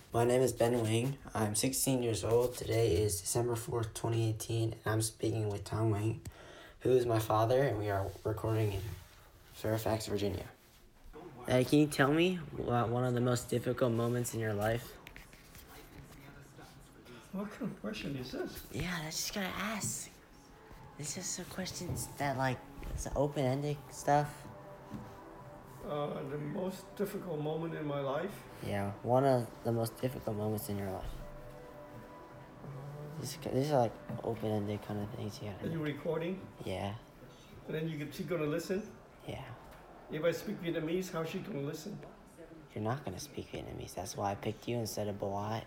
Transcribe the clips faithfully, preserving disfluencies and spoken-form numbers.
My name is Ben Wing. I'm sixteen years old. Today is December fourth, twenty eighteen, and I'm speaking with Tom Wing, who is my father, and we are recording in Fairfax, Virginia. Uh, can you tell me about one of the most difficult moments in your life? What kind of question is this? Yeah, I just gotta ask. This is some questions that, like, it's open-ended stuff. Uh, the most difficult moment in my life? Yeah, one of the most difficult moments in your life. These, these are like open-ended kind of things you Are gotta you know. recording? Yeah, And then you get, she gonna listen? yeah. If I speak Vietnamese, how's she gonna listen? You're not gonna speak Vietnamese. That's why I picked you instead of Boat.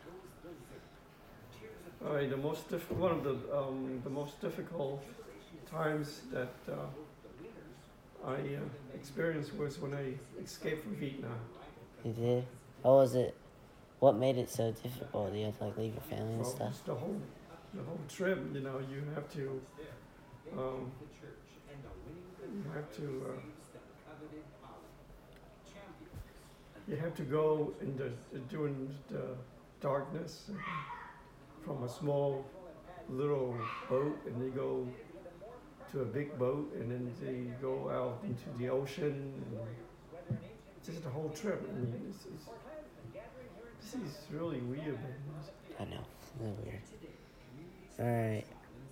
All right, the most diff- one of the um, the most difficult times that uh, I uh, experienced was when I escaped from Vietnam. You did? What was it? What made it so difficult? You had to like leave your family and Well, stuff? just the whole the whole trip, you know, you have to um, you have to uh, you have to go in the during the darkness uh, from a small little boat, and they go to a big boat, and then they go out into the ocean. And just the whole trip. I mean, this is this is really weird, man. I know. That's weird. Alright.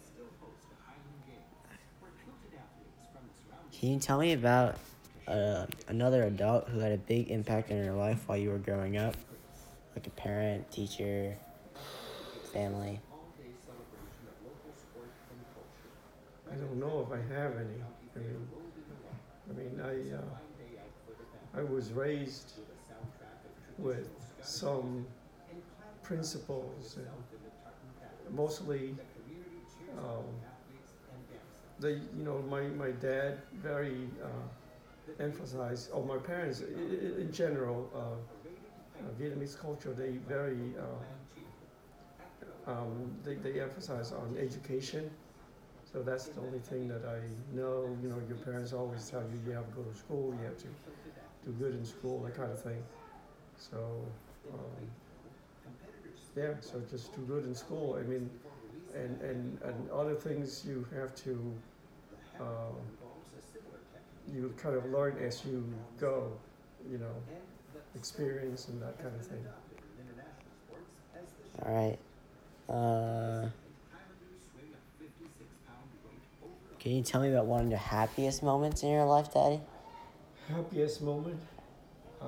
Can you tell me about uh, another adult who had a big impact on your life while you were growing up? Like a parent, teacher, family? I don't know if I have any. I mean, I mean, I uh, I was raised with some principles, and mostly um, they, you know, my, my dad very uh, emphasized, or my parents in general, uh, uh, Vietnamese culture, they very, uh, um, they, they emphasize on education. So that's the only thing that I know. You know, your parents always tell you you have to go to school, you have to do good in school, that kind of thing. So, um, yeah, so just do good in school. I mean, and, and, and other things you have to, um, you kind of learn as you go, you know, experience and that kind of thing. Alright. Uh, can you tell me about one of the happiest moments in your life, Daddy? Happiest moment? Uh,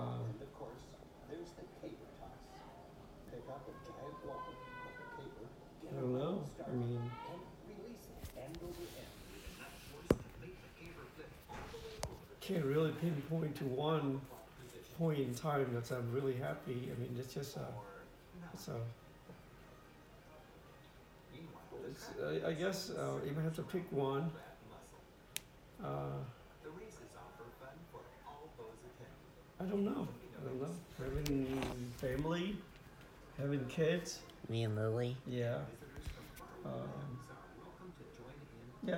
I don't know. I mean, can't really pinpoint to one point in time that I'm really happy. I mean, it's just a, it's a, it's, I, I guess uh, if I have to pick one, uh, I don't know. I don't know. Having family, having kids, Me and Lily? yeah. Um, yeah.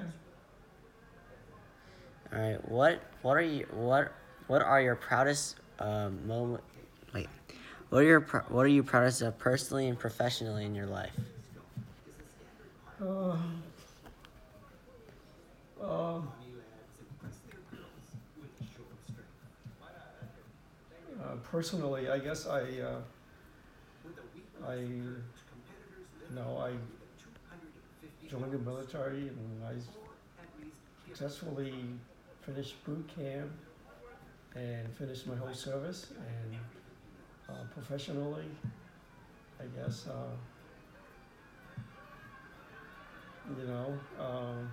All right. What what are you what what are your proudest um moment? Wait. What are your pr- what are you proudest of personally and professionally in your life? Uh, um, uh, personally, I guess I, uh, I, you know, I joined the military, and I successfully finished boot camp and finished my whole service. And uh, professionally, I guess, uh, you know, um,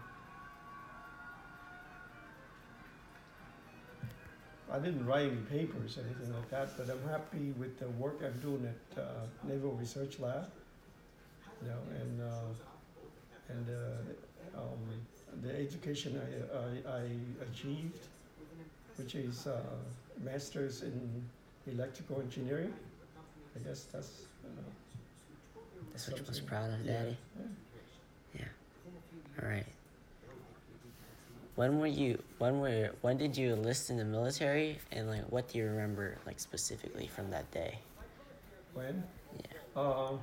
I didn't write any papers or anything like that, but I'm happy with the work I'm doing at uh, Naval Research Lab. You know, and uh, and uh, um, the education I, I, I achieved, which is uh, master's in electrical engineering. I guess that's. Uh, That's what you're most something- proud of, yeah, Daddy. yeah. All right. When were you? When were? When did you enlist in the military? And like, what do you remember like specifically from that day? When? Yeah. Uh,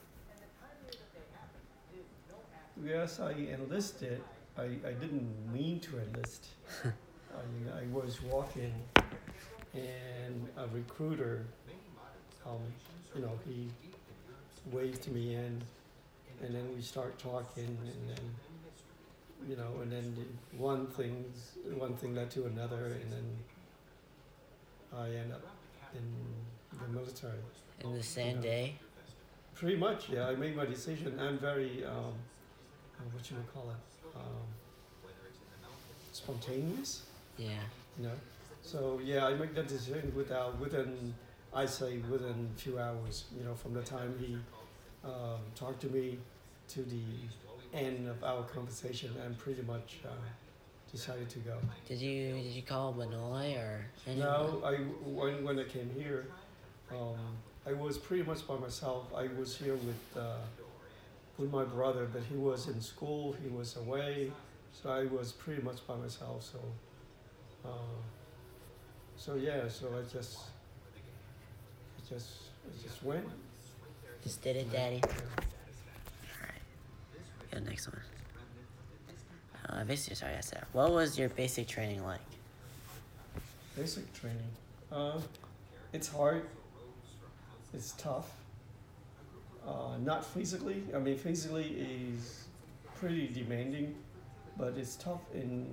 yes, I enlisted. I, I didn't mean to enlist. I, I was walking, and a recruiter, um, you know, he waved me in, and then we start talking, and then, you know, and then one things, one thing led to another, and then I end up in the military. In the same Yeah. day? Pretty much, yeah. I made my decision. I'm very, um, uh, what you would call it, um, spontaneous, Yeah. you know. So yeah, I make that decision without within, I say within a few hours, you know, from the time he um, talked to me to the end of our conversation. I'm pretty much uh, decided to go. Did you did you call Manoi or anyone? No, I when when I came here, um, I was pretty much by myself. I was here with uh, with my brother, but he was in school. He was away, so I was pretty much by myself. So, uh, so yeah. So I just, I just, I just went. Just did it, Daddy. Yeah. Alright. Yeah, next one. Uh, basic, sorry, I said. What was your basic training like? Basic training. Uh, it's hard. It's tough. Uh, not physically. I mean, physically is pretty demanding, but it's tough in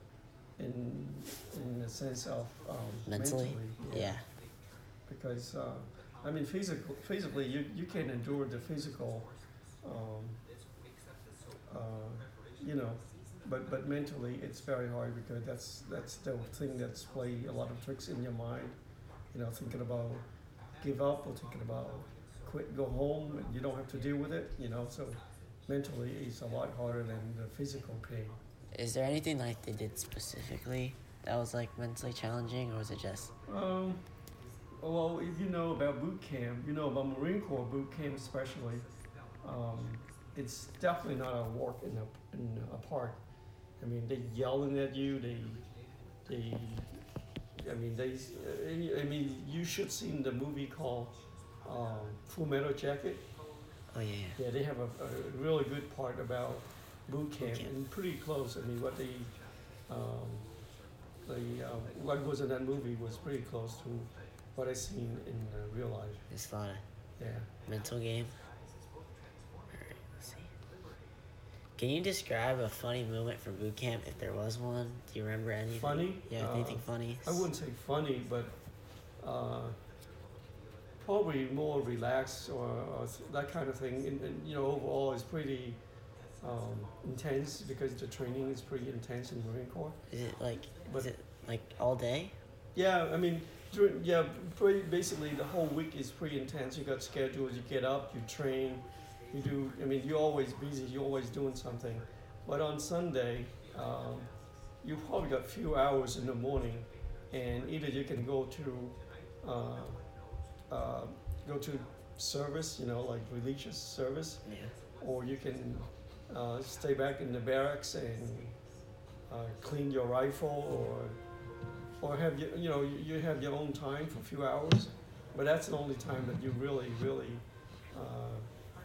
in in the sense of um, Mentally? mentally. Yeah. Because uh, I mean, physical, physically, you, you can endure the physical, um, uh, you know, but but mentally, it's very hard because that's that's the thing that's play a lot of tricks in your mind. You know, thinking about give up or thinking about quit, go home, and you don't have to deal with it. You know, so mentally, it's a lot harder than the physical pain. Is there anything like they did specifically that was like mentally challenging, or was it just? Um, well, if you know about boot camp, you know about Marine Corps boot camp especially. Um, it's definitely not a walk in a in a park. I mean, they yelling at you. They, they. I mean, they. I mean, you should seen the movie called um, Full Metal Jacket. Oh yeah. Yeah, they have a, a really good part about boot camp, camp. and pretty close. I mean, what they, um, the um, what was in that movie was pretty close to what I seen in uh, real life. It's a lot of Yeah. mental game. Alright, let's see. Can you describe a funny moment from boot camp if there was one? Do you remember anything? Funny? Yeah, Uh, anything funny? I wouldn't say funny, but uh, probably more relaxed or, or that kind of thing. And, and you know, overall, it's pretty um, intense because the training is pretty intense in Marine Corps. Is it like But is it like all day? yeah, I mean, during, yeah, pretty, basically the whole week is pretty intense. You got schedules. You get up, you train, you do. I mean, you're always busy. You're always doing something. But on Sunday, um, you probably got a few hours in the morning, and either you can go to uh, uh, go to service, you know, like religious service, Yeah. or you can uh, stay back in the barracks and uh, clean your rifle, or or have you you know you, you have your own time for a few hours, but that's the only time that you really really uh,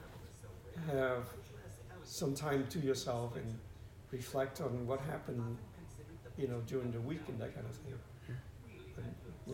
have some time to yourself and reflect on what happened, you know, during the week and that kind of thing. But, yeah.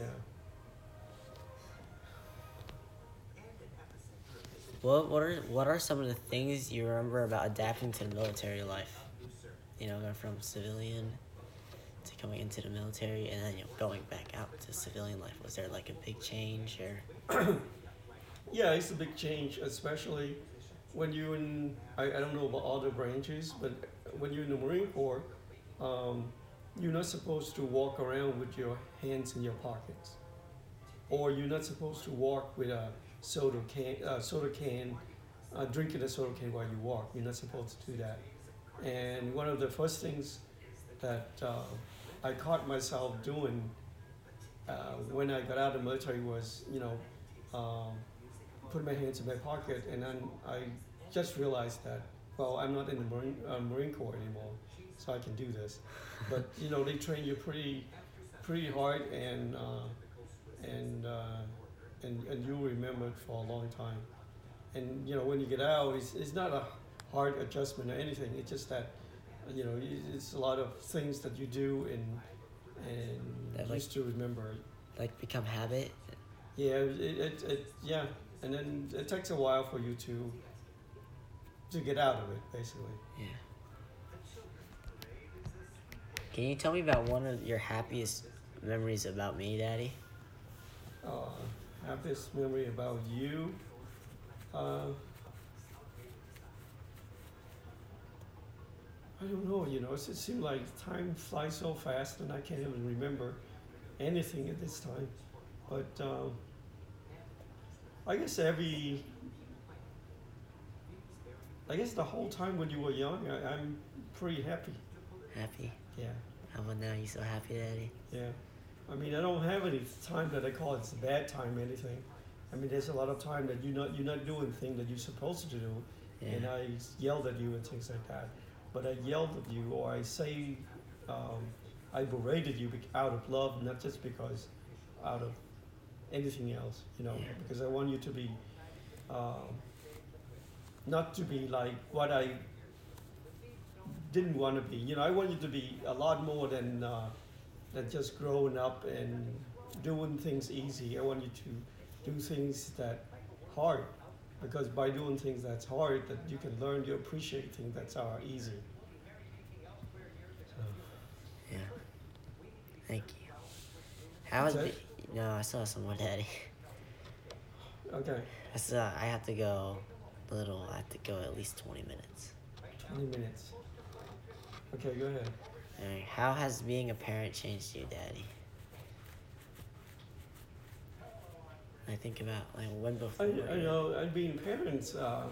What what are what are some of the things you remember about adapting to the military life? You know, going from civilian to coming into the military, and then you know, going back out to civilian life. Was there like a big change, or? Yeah, it's a big change, especially when you're in, I, I don't know about other branches, but when you're in the Marine Corps, um, you're not supposed to walk around with your hands in your pockets. Or you're not supposed to walk with a soda can, uh, soda can, uh, drinking a soda can while you walk. You're not supposed to do that. And one of the first things that uh, I caught myself doing uh, when I got out of the military was, you know, um, put my hands in my pocket, and then I just realized that, well, I'm not in the Marine, uh, Marine Corps anymore, so I can do this. But you know, they train you pretty, pretty hard, and uh, and, uh, and and you'll remember it for a long time. and you know when you get out, it's it's not a hard adjustment or anything. It's just that you know it's a lot of things that you do and and That, like- used to remember. Like become habit. Yeah, it, it, it yeah, and then it takes a while for you to to get out of it, basically. Yeah. Can you tell me about one of your happiest memories about me, Daddy? Uh, happiest memory about you. Uh, I don't know. You know, it just seems like time flies so fast, and I can't even remember anything at this time. But um, I guess every, I guess the whole time when you were young, I, I'm pretty happy. Happy? Yeah, How about now? You so happy, Daddy? yeah. I mean, I don't have any time that I call it's a bad time or anything. I mean, there's a lot of time that you're not you're not doing things that you're supposed to do, Yeah. and I yelled at you and things like that. But I yelled at you, or I say, um, I berated you bec- out of love, not just because, out of anything else, you know, Yeah. because I want you to be, um, not to be like what I didn't want to be. You know, I want you to be a lot more than uh, than just growing up and doing things easy. I want you to do things that hard, because by doing things that's hard, that you can learn to appreciate things that are easy. So, Yeah. Thank you. How is That's be- it? No, I still have some more, Daddy. okay, I still, I have to go a little. I have to go at least twenty minutes. twenty minutes. Okay, go ahead. Alright, how has being a parent changed you, Daddy? I think about like when before. I, I know, and being parents, uh,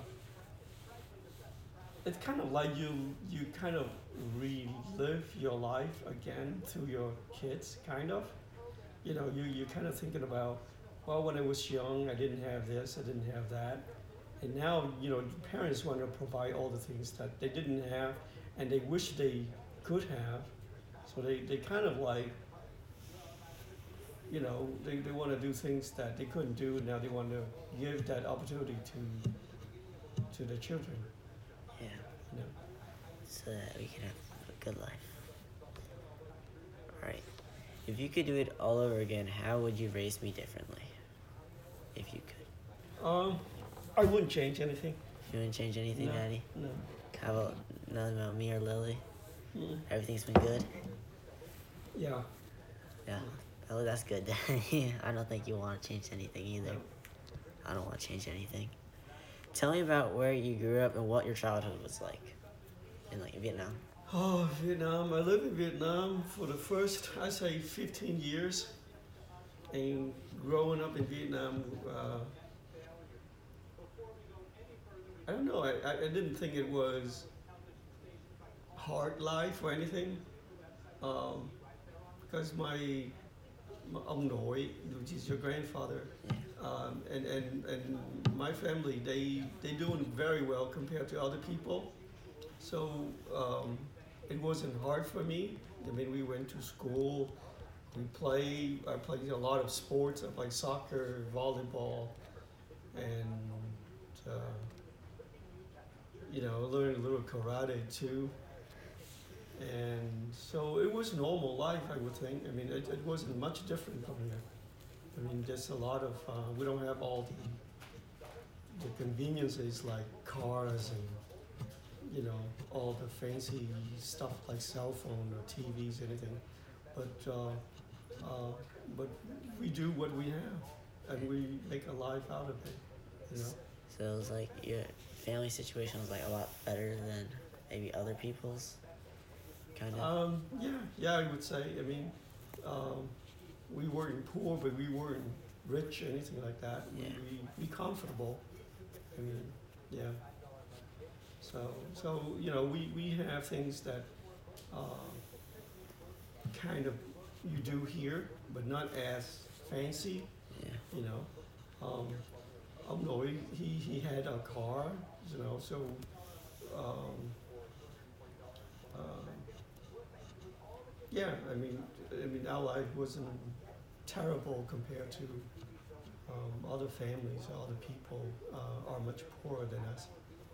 it's kind of like you you kind of relive your life again through your kids, kind of. You know, you you kind of thinking about, well, when I was young, I didn't have this, I didn't have that, and now you know, parents want to provide all the things that they didn't have, and they wish they could have. So they, they kind of like, you know, they, they want to do things that they couldn't do, and now they want to give that opportunity to to their children. Yeah, You know. so that we can have a good life. Alright. If you could do it all over again, how would you raise me differently? If you could. Um, I wouldn't change anything. You wouldn't change anything, No. Daddy? No. How about nothing about me or Lily? Mm. Everything's been good? Yeah. Yeah. Oh, that's good, Daddy. I don't think you want to change anything either. No. I don't want to change anything. Tell me about where you grew up and what your childhood was like in like Vietnam. Oh, Vietnam. I lived in Vietnam for the first, I say, fifteen years. And growing up in Vietnam, uh, I don't know, I, I I didn't think it was hard life or anything. Um, because my, my ông nội, which is your grandfather, um, and, and, and my family, they, they doing very well compared to other people. So um, it wasn't hard for me. I mean, we went to school, we play, I played a lot of sports. I played soccer, volleyball, and, uh, you know, learned a little karate too. And so it was normal life, I would think. I mean, it, it wasn't much different from here. I mean, just a lot of, uh, we don't have all the, the conveniences like cars and, you know, all the fancy stuff like cell phone or T Vs, anything. But, uh, uh, but we do what we have, and we make a life out of it, you know. So it was like your family situation was like a lot better than maybe other people's, kind of. Um, yeah, yeah, I would say. I mean, um, we weren't poor, but we weren't rich or anything like that. Yeah. We, we, we comfortable. I mean, yeah. So, so you know, we, we have things that uh, kind of you do here, but not as fancy. Yeah. You know, um, um, no, he, he he had a car. You know, so. Um, um, Yeah, I mean, I mean, our life wasn't terrible compared to um, other families, other people uh, are much poorer than us.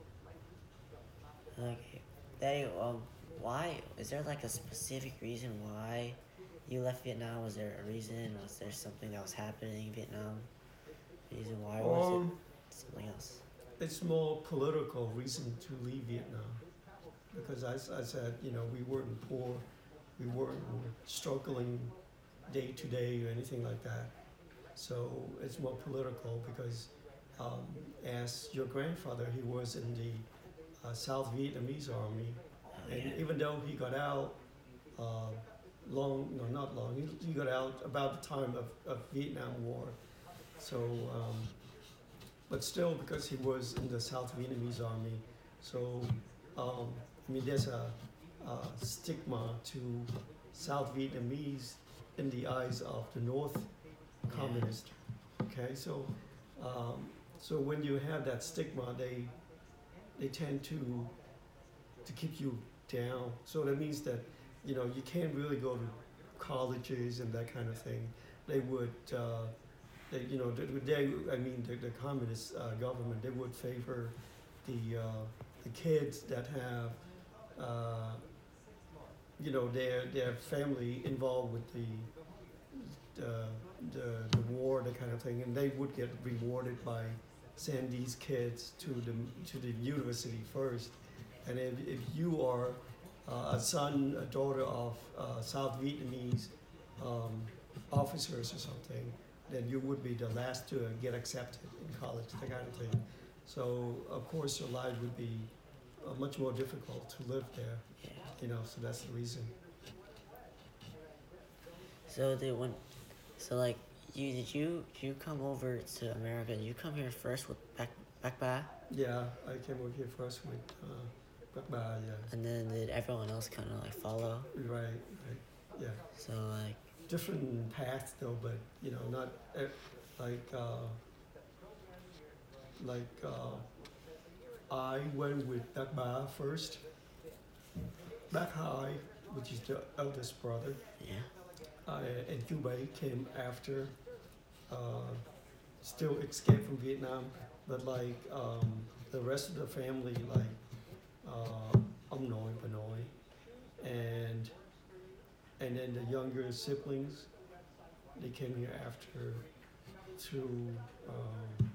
Okay. Daddy, um, why? Is there like a specific reason why you left Vietnam? Was there a reason? Was there something that was happening in Vietnam? Reason why? Or was it Um, something else? it's more political reason to leave Vietnam because as I said, you know, we weren't poor, we weren't struggling day to day or anything like that. So it's more political because um, as your grandfather, he was in the uh, South Vietnamese army, Oh and yeah. even though he got out uh, long, no, not long, he, he got out about the time of, of Vietnam War. So, um, but still, because he was in the South Vietnamese army, so um, I mean, there's a, a stigma to South Vietnamese in the eyes of the North communist. Okay, so um, so when you have that stigma, they they tend to to keep you down. So that means that you know you can't really go to colleges and that kind of thing. They would, uh, they, you know, they, they I mean the, the communist uh, government, they would favor the uh, the kids that have. Uh, you know their their family involved with the uh, the the war, that kind of thing, and they would get rewarded by sending these kids to the to the university first. And if, if you are uh, a son, a daughter of uh, South Vietnamese um, officers or something, then you would be the last to get accepted in college, that kind of thing. So of course your life would be uh, much more difficult to live there, Yeah. you know. So that's the reason. So they went. So like, you did you did you come over to America? Did you come here first with back back ba? Yeah, I came over here first with uh, Bắc Bà, yeah. And then did everyone else kind of like follow? Right, right, yeah. So like, Different paths though, but you know, not uh, like uh, like uh, I went with Bắc Bà first. Bắc Hai, which is the eldest brother, yeah. uh, and Chu Bei came after. Uh, still escaped from Vietnam, but like um, the rest of the family, like uh, ông nội, bà nội, and and then the younger siblings, they came here after to um,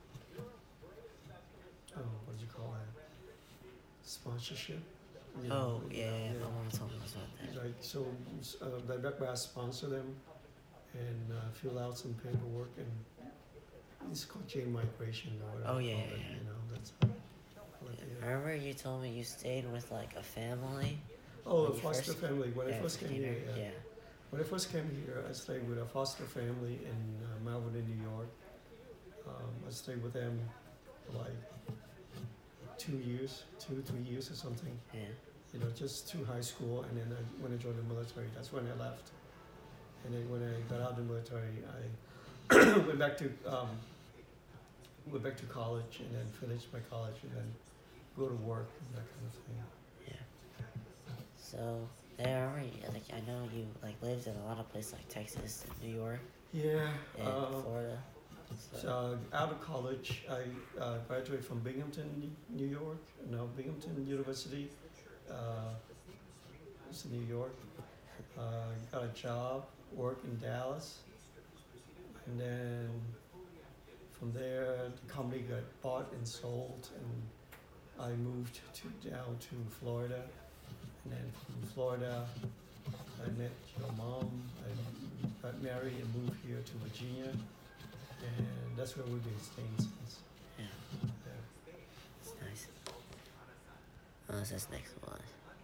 oh, what do you call that? Sponsorship. You Oh know, yeah, yeah, yeah. My mom told me about that. Like so, uh, the Bắc Bà sponsor them and uh, fill out some paperwork, and it's called chain migration or whatever. Oh, they yeah, call yeah, it, yeah. You know, that's how like, Yeah. yeah. I remember you told me you stayed with like a family. Oh, When a you foster first- family. When yeah, I first came came here, yeah. yeah. When I first came here, I stayed with a foster family in uh, Melbourne, in New York. Um, I stayed with them for like two years, two, three years or something. Yeah. You know, just through high school, and then I, when I joined the military, that's when I left. And then when I got out of the military, I went back to um, went back to college, and then finished my college, and then go to work and that kind of thing. Yeah. So there are like I know you like lived in a lot of places like Texas and New York Yeah. and Uh, Florida. So, So out of college, I uh, graduated from Binghamton, New York. No, Binghamton University. Uh, it's in New York. Uh, got a job, worked in Dallas, and then from there the company got bought and sold, and I moved to down to Florida, and then from Florida I met your mom. I got married and moved here to Virginia. And that's where we've been staying since. yeah, Yeah. it's nice. Uh, so that's next one.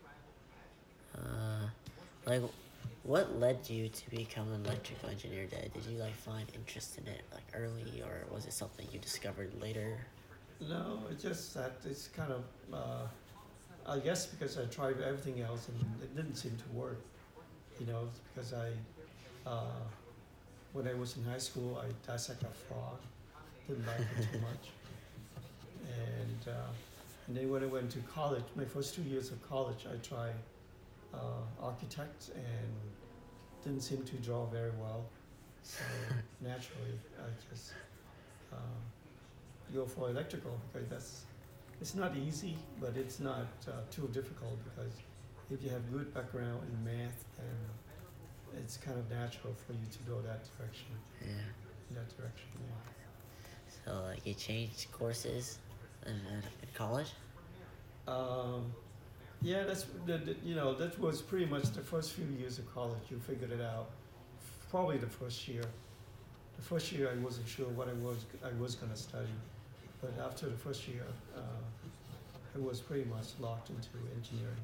Uh, like, what led you to become an electrical engineer, Dad? Did you like find interest in it like early, or was it something you discovered later? No, it's just that it's kind of, uh, I guess because I tried everything else and it didn't seem to work. You know, it's because I, uh, when I was in high school, I dissected a frog. Didn't like it too much. And, uh, and then when I went to college, my first two years of college, I tried uh, architect and didn't seem to draw very well. So naturally, I just um, go for electrical because that's it's not easy, but it's not uh, too difficult because if you have good background in math, then it's kind of natural for you to go that direction. Yeah. In that direction, yeah. So like you changed courses in, in college? Um, yeah, that's the, the, you know that was pretty much the first few years of college. You figured it out. Probably the first year. The first year I wasn't sure what I was I was gonna study, but after the first year, uh, I was pretty much locked into engineering.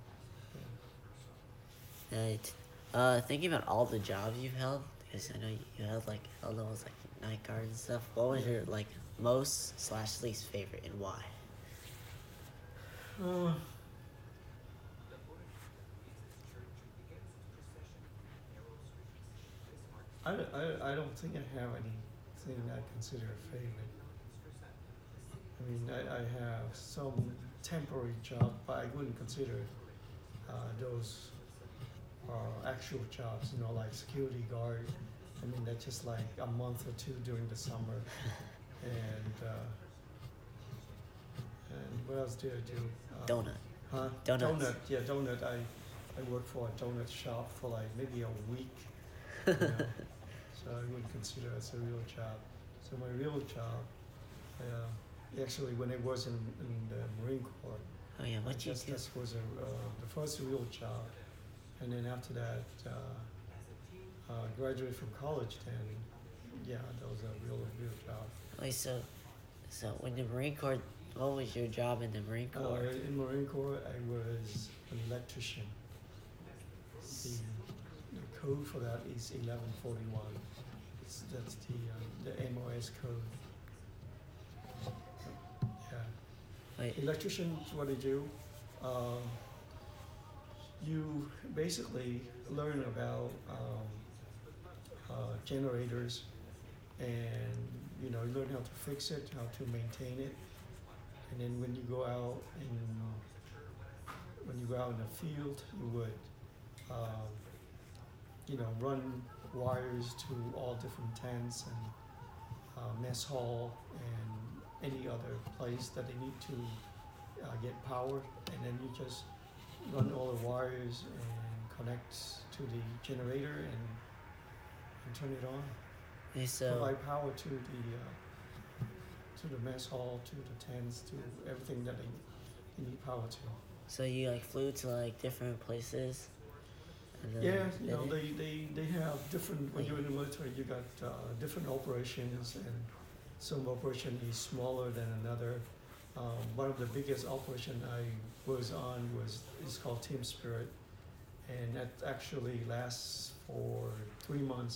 Yeah. Right. Uh, thinking about all the jobs you've held, because I know you, you held like all those like night guard and stuff. What was Yeah. your like most slash least favorite and why? Uh, I, I, I don't think I have anything I consider a favorite. I mean, I, I have some temporary job, but I wouldn't consider uh, those uh, actual jobs, you know, like security guard. I mean, that's just like a month or two during the summer. And, uh, and what else did I do? Uh, Donut. Huh? Donuts. Donut, yeah, donut. I, I worked for a donut shop for like maybe a week. You know, so I wouldn't consider it as a real job. So my real job, uh, actually, when I was in, in the Marine Corps, Oh yeah, I what you guess do? this was a, uh, the first real job. And then after that, uh, uh, graduated from college. Then, yeah, that was a real, real job. Wait, so, so when the Marine Corps, what was your job in the Marine Uh, Corps? in Marine Corps, I was an electrician. The, the code for that is eleven forty-one. It's, that's the um, the M O S code. Yeah. Wait, Electrician, what they do, um, you basically learn about um, uh, generators, and you know you learn how to fix it, how to maintain it, and then when you go out in when you go out in the field, you would um, you know run wires to all different tents and uh, mess hall and any other place that they need to uh, get power, and then you just run all the wires and connect to the generator and, and turn it on. wait, so, Provide power to the uh, to the mess hall, to the tents, to everything that they, they need power to. so you like flew to like different places? And then Yeah, you did know it? they, they, they have different. When you're in the military, you got uh, different operations, and some operation is smaller than another. Um, one of the biggest operation I was on was is called Team Spirit, and that actually lasts for three months.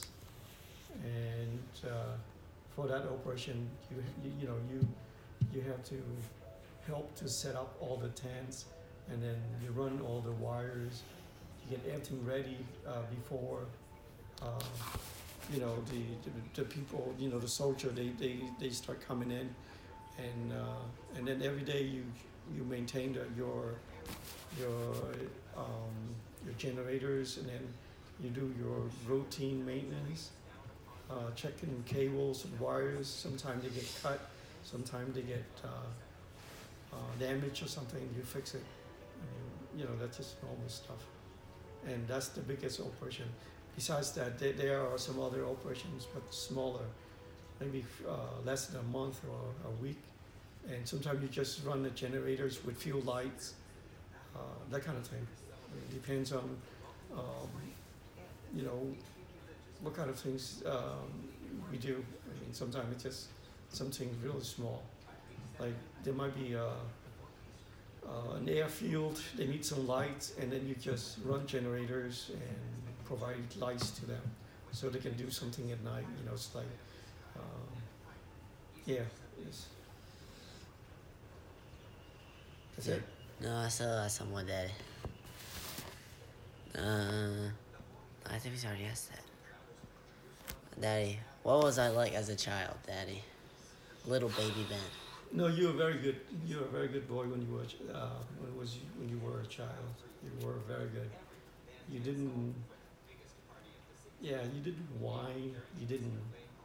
And uh, for that operation, you, you you know you you have to help to set up all the tents, and then you run all the wires. You get everything ready uh, before uh, you know the, the the people, you know the soldier, they, they, they start coming in, and uh, and then every day you you maintain the, your your um, your generators, and then you do your routine maintenance, uh, checking cables and wires. Sometimes they get cut, sometimes they get uh, uh, damaged or something. You fix it. And, you know that's just normal stuff, and that's the biggest operation. Besides that, there, there are some other operations, but smaller, maybe uh, less than a month or a week. And sometimes you just run the generators with few lights, uh, that kind of thing. It depends on, um, you know, what kind of things um, we do. I mean, sometimes it's just something really small. Like there might be a, uh, an airfield, they need some lights, and then you just run generators and provide lights to them so they can do something at night. You know, it's like, um, yeah, it's, that's it. No, I saw uh, someone that. Uh, I think we already asked that. Daddy, what was I like as a child, Daddy? Little baby Ben. No, you were very good. You were a very good boy when you were uh, when it was when you were a child. You were very good. You didn't yeah, you didn't whine, you didn't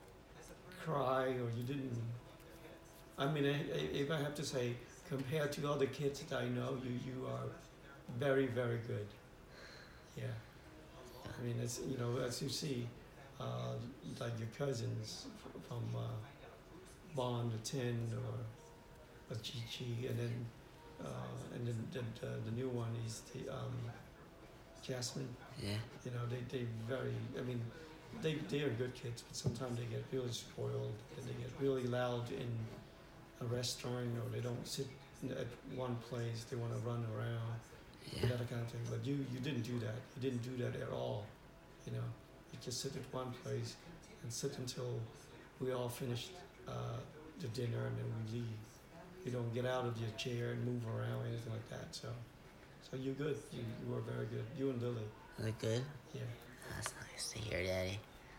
cry, or you didn't. I mean, I, I, if I have to say, compared to other kids that I know, you you are very very good. Yeah, I mean, it's you know as you see, uh, like your cousins f- from uh, Bond or Tin or, or Chi Chi, and then uh, and then the, the the new one is the um, Jasmine. Yeah. You know, they they very. I mean, they they are good kids, but sometimes they get really spoiled and they get really loud in a restaurant, or they don't sit in- at one place. They want to run around Yeah. and that kind of thing. But you you didn't do that. You didn't do that at all. You know, you just sit at one place and sit until we all finished uh, the dinner and then we leave. You don't get out of your chair and move around or anything like that. So, so you're good. You, you were very good. You and Lily. Look good? Yeah. That's nice to hear, Daddy.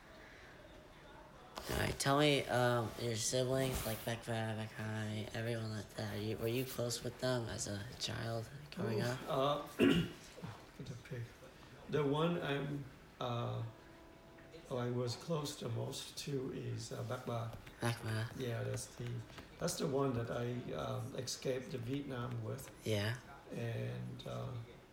Alright, tell me, um, your siblings, like Becca, Becky, everyone like that, are you, were you close with them as a child growing up? Uh, put the pig. The one I'm, uh, oh, I was close the most to is uh, Bakba. Becca? Yeah, that's the, that's the one that I um, escaped the Vietnam with, Yeah. and uh,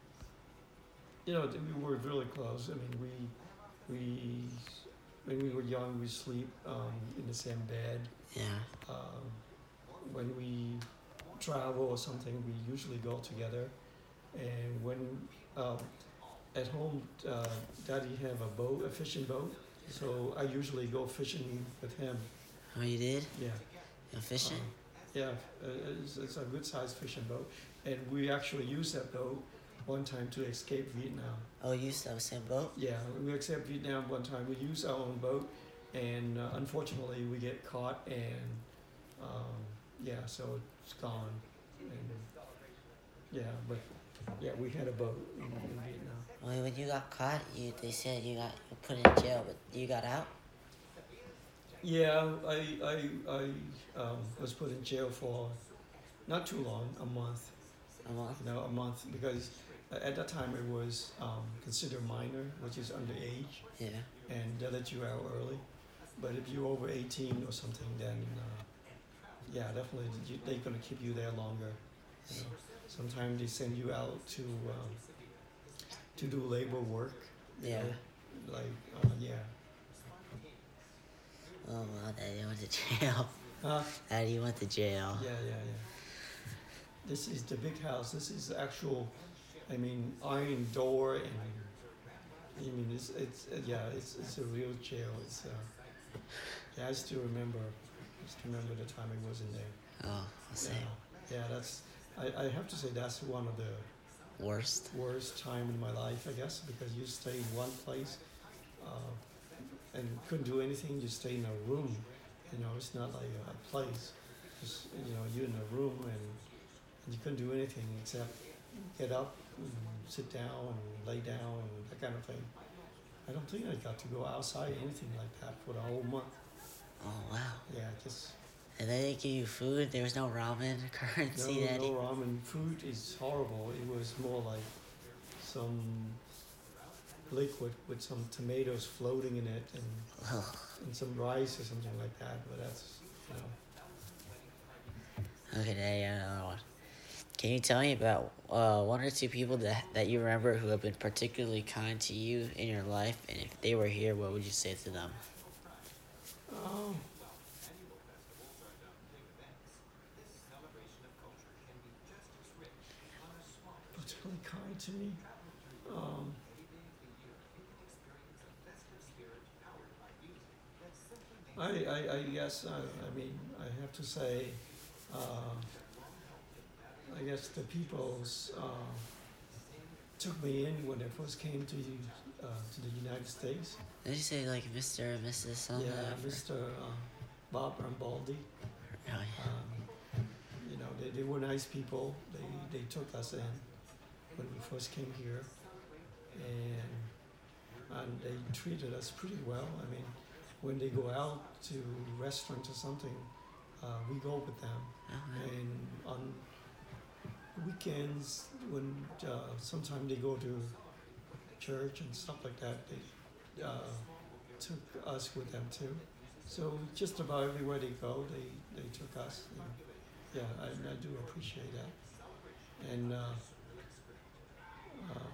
you know we were really close. I mean, we we when we were young, we sleep um, in the same bed. Yeah. Um, when we travel or something, we usually go together. And when um, at home, uh, Daddy have a boat, a fishing boat, so I usually go fishing with him. Oh, you did? Yeah. You fishing? Uh, yeah, uh, it's, it's a good sized fishing boat, and we actually used that boat one time to escape Vietnam. Oh, you used to have the same boat? Yeah, we escaped Vietnam one time. We used our own boat, and uh, unfortunately, we get caught, and um, yeah, so it's gone. And yeah, but yeah, we had a boat in, in Vietnam. Well, when you got caught, you they said you got you put in jail, but you got out? Yeah, I I I um, was put in jail for not too long, a month. A month? You know, a month because uh, at that time it was um, considered minor, which is underage, Yeah. and they let you out early. But if you're over eighteen or something, then uh, yeah, definitely you, they're gonna keep you there longer. You know, sometimes they send you out to um, to do labor work. You Yeah. know, like uh, yeah. Oh, well, Daddy went to jail. Uh, Daddy went to jail. yeah, yeah, yeah. This is the big house. This is actual. I mean, iron door and. I mean, it's it's uh, yeah, it's it's a real jail. It's uh, yeah, I still remember. I still remember the time I was in there. Oh, same. Yeah, yeah, that's. I, I have to say that's one of the Worst? worst time in my life, I guess, because you stay in one place, uh, and couldn't do anything. You stay in a room. You know, it's not like a place. Just you know, you're in a room and, and you couldn't do anything except get up, and sit down, and lay down, and that kind of thing. I don't think I got to go outside anything like that for the whole month. Oh, wow. Yeah, just And they didn't give you food? There was no ramen no, currency, Daddy? no ramen. Food is horrible. It was more like some liquid with some tomatoes floating in it and, Ugh. and some rice or something like that. But that's you know. Okay, Daddy, I have another one. Can you tell me about uh, one or two people that that you remember who have been particularly kind to you in your life? And if they were here, what would you say to them? Um, particularly kind to me. Um, I, I, I guess, I, I mean, I have to say, uh, I guess the people's uh, took me in when I first came to uh, to the United States. Did you say like Mister or Missus something? Yeah, or- Mister Uh, Bob Rambaldi. Oh, yeah. Um, you know, they, they were nice people. They, they took us in when we first came here, and and they treated us pretty well. I mean, when they go out to restaurants or something, uh, we go with them. Oh, yeah. And on weekends, when uh, sometimes they go to church and stuff like that, they uh, took us with them too. So just about everywhere they go, they, they took us. And yeah, I, I do appreciate that. And uh, uh,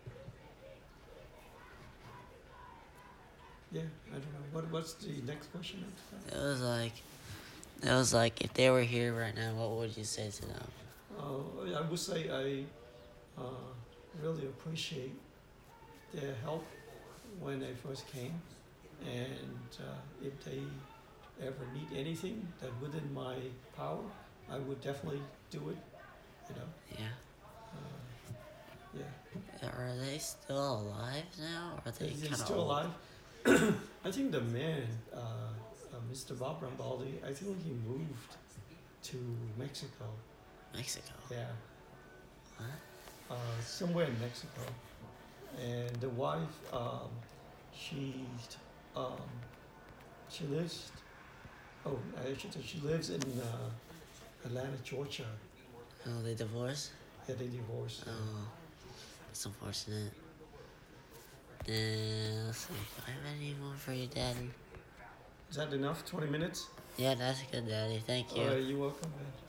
yeah, I don't know. What what's the next question after It was like, it was like, if they were here right now, what would you say to them? that? Uh, I would say I uh, really appreciate their help when they first came, and uh, if they ever need anything that within my power, I would definitely do it. You know. Yeah. Uh, yeah. Are they still alive now? Or are they Is he kind of still old? alive? I think the man, uh, uh, Mister Bob Rambaldi, I think he moved to Mexico. Mexico. Yeah. What? Uh, somewhere in Mexico. And the wife, um, she, um, she lives. Oh, I should say she lives in uh, Atlanta, Georgia. Oh, they divorced? Yeah, they divorced. Oh, that's unfortunate. Then, let's see. Do I have any more for you, Daddy? Is that enough? Twenty minutes? Yeah, that's good, Daddy. Thank you. All right, you're welcome, man.